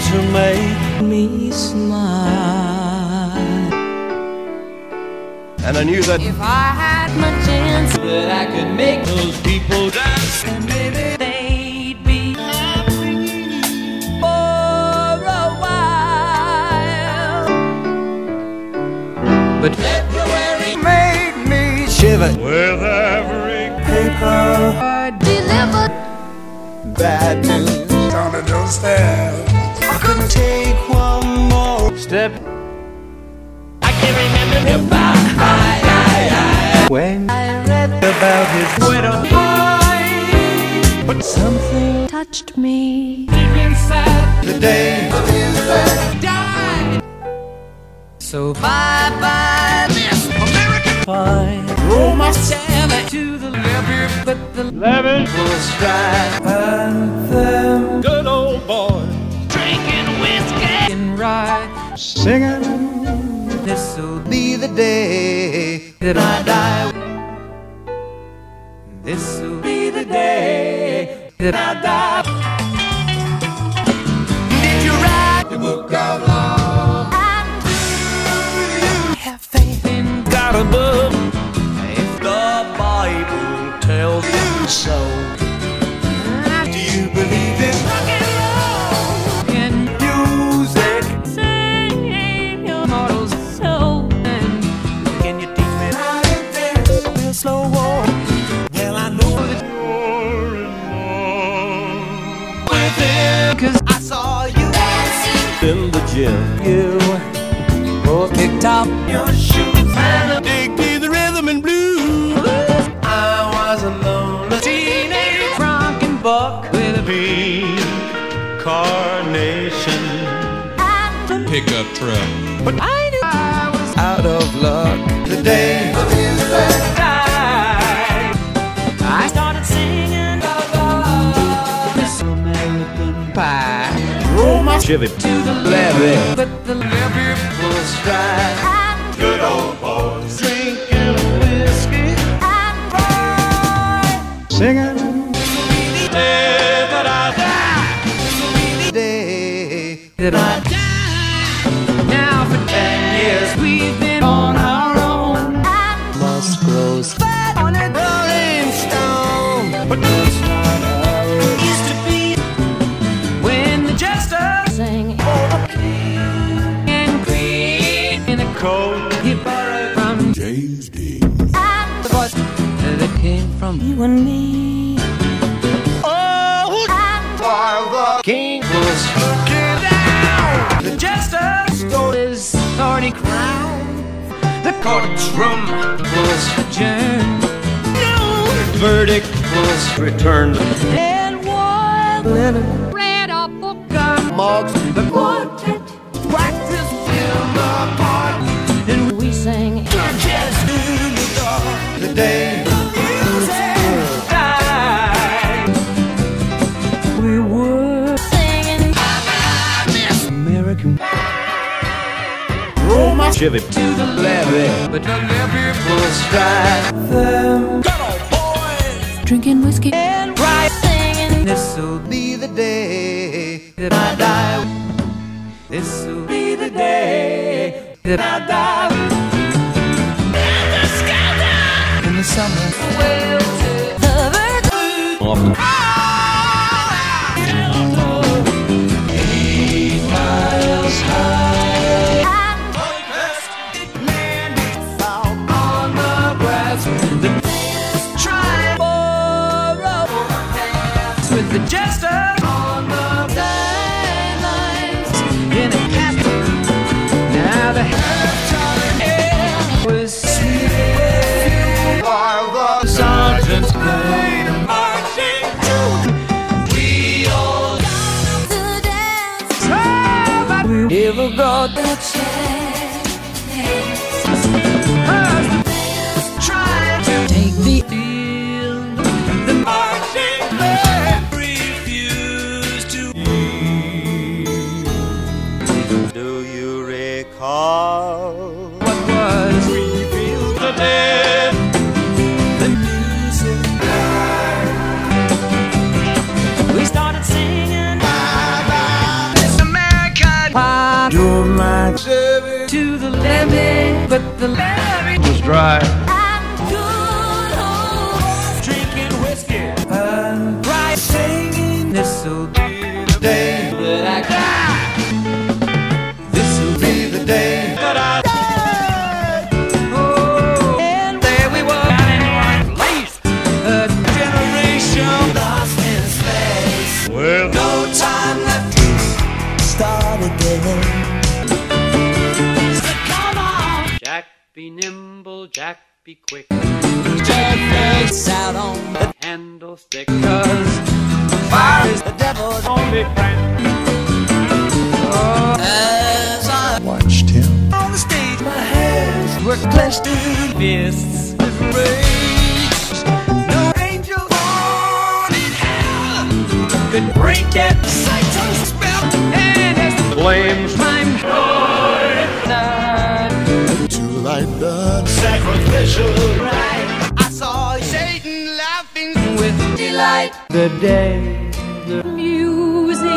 to make me smile. And I knew that if I had my chance, that I could make those people dance, and maybe they'd be happy for a while. But February made me shiver with every paper I delivered. bad news on the doorstep. I couldn't take one more step. I can remember him When I read about his widow, but something touched me deep inside the day died. So bye-bye this American pie, roll myself to the levee, but the levee will strike and them good old boys drinking whiskey and rye, singing. this'll Be the day that I die. This'll be the day that I die. Did you write the book of law? And do you have faith in God above? If the Bible tells you so, do you believe in rock and roll and music? Sing your mortal soul. And can you teach me how to dance a real slow walk? Well, I know that you're in love with him, 'cause I saw you dancing in the gym. you both kicked off your shoes and dig the rhythm and blues. I was a lonely teenage rockin' buck with a big carnation Pickup truck. but I knew I was out of luck. The day died. I started singing this American pie. Roll my Chevy to the levee, but the levee will strike. good old boys drinking whiskey and rye. Singing Day that I die, the day that I die. Now for 10 years we've been on our own. Moss grows fat on a rolling stone, but that's not how it used to be. When the jesters sang for the king and queen in a coat he borrowed from James Dean. and the voice that came from you and me. Oh, while the king was looking down, the jester stole his thorny crown. The courtroom was adjourned. No verdict was returned. and one Leonard read a book of Moggs the quartet practice film apart, and we sang just in the dark. the day Died. We were singing American roll my Chevy to the levee, but the levee will strike. them good old boys drinking whiskey and rye, singing this'll Be the day that I die. This'll be the day that I die. In the summer, well, off the 8 miles high. On the grass, the trying for a with the jester on the sidelines in a cap. Now the air was sweet while the sergeant's played a marching tune. We all got to dance. We never got the chance. Trying to take the field. The marching band refused to. do you recall What was revealed today? The music. We started singing. Bye bye. This American. dry. Drinking whiskey and bright singing. This'll be the day that I die. This'll be the day that I die. Oh, and there we were in one place, a generation lost in space. Well, no time left to start again. So come on, Jack, be nimble, Jack, be quick. Jack gets out on the handlestick, 'cause fire is the devil's only friend. Oh, as I Watched him. on the stage, my hands were clenched in fists of rage. No angel born in hell could break that Satan's spell, and as the flames climb night To thy blood. sacrificial right, I saw Satan laughing with delight. The day the music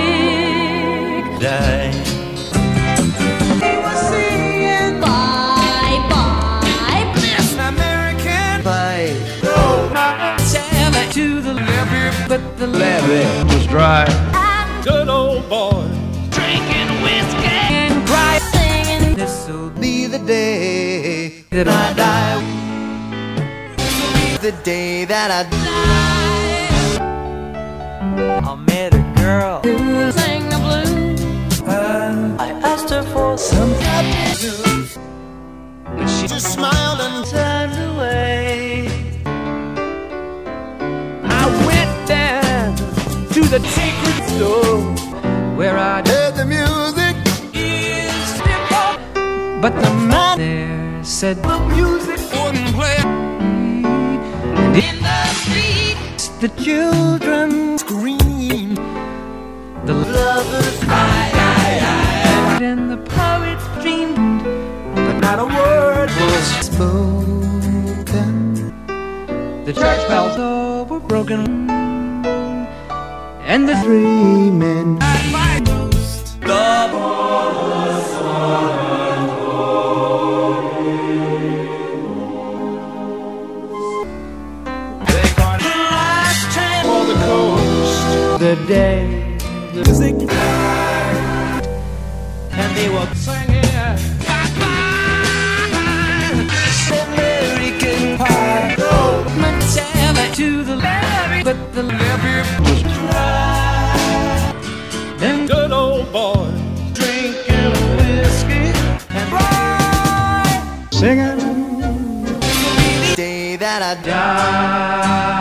died, he was singing bye bye, Miss American Pie. Oh, Sally to the levee, but the levee was dry. Good old boy, drinking whiskey and cry, singing. This'll be the day that I die. The day that I Die. I met a girl who sang the blues, and I asked her for some happy news, but she just smiled and turned away. I went down to the sacred store where I heard the music is simple, but the man there said the music wouldn't play. And in the streets the children scream, the lovers cry, and the poets dreamed, but not a word was spoken. The church bells all were broken, and the 3 men at my roast, the they got the last train for the coast. The day the music died, and they were singing bye-bye, this American Pie. Oh, Montana to the levee, but the levee was dry. And good old boy, drinking whiskey and rye, singing day that I die.